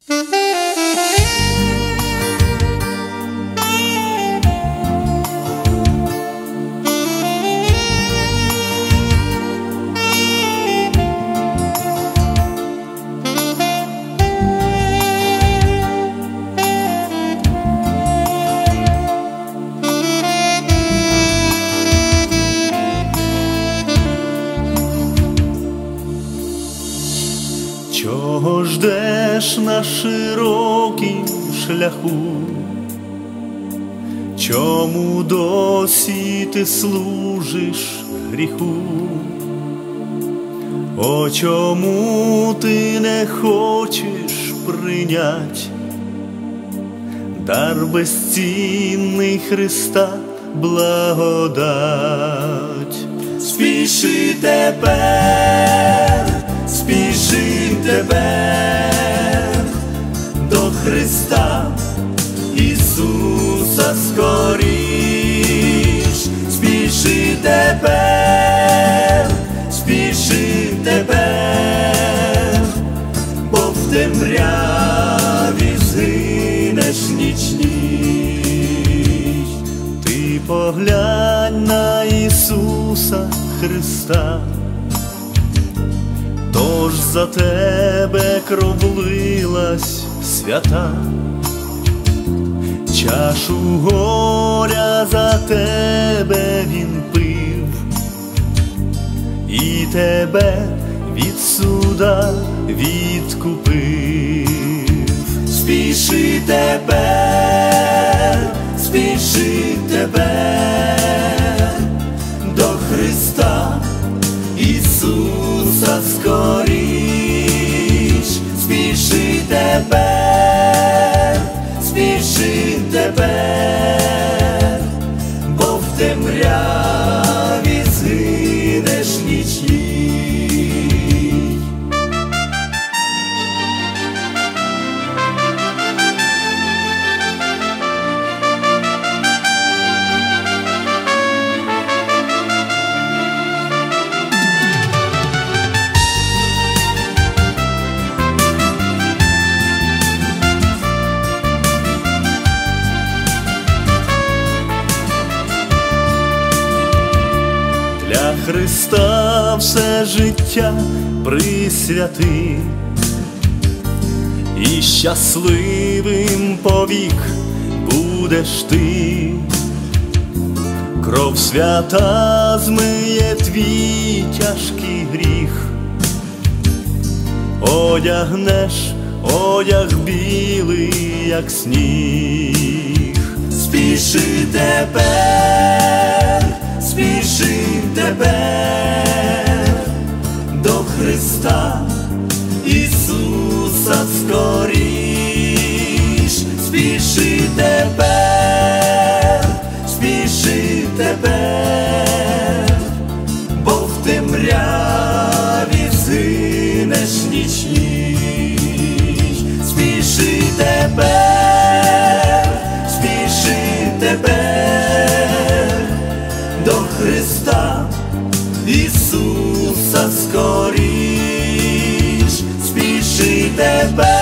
Чого ждеш на широкім шляху? Чому досі ти служиш гріху? О, чому ти не хочеш прийнять дар безцінний Христа благодать? Спіши тепер, спіши тепер до Христа Ісуса скоріш. Спіши тепер, спіши тепер, бо в темряві згинеш нічній. Ти поглянь на Ісуса Христа, тож за тебе кров лилась свята, чашу горя за тебе він пив, і тебе від суда відкупив. Спіши тепер, спіши тепер до Христа Ісуса скоріш. Спіши тепер, спіши тепер, бо в темряві згинеш нічній. Для Христа все життя присвяти, і щасливим повік будеш ти. Кров свята змиє твій тяжкий гріх, одягнеш одяг білий, як сніг. Спіши тепер, спіши тепер до Христа Ісуса скоріш. Спіши тепер, спіши тепер, бо в темряві згинеш нічній. Спіши тепер, спіши тепер до Христа Ісуса скоріш. Спіши тепер,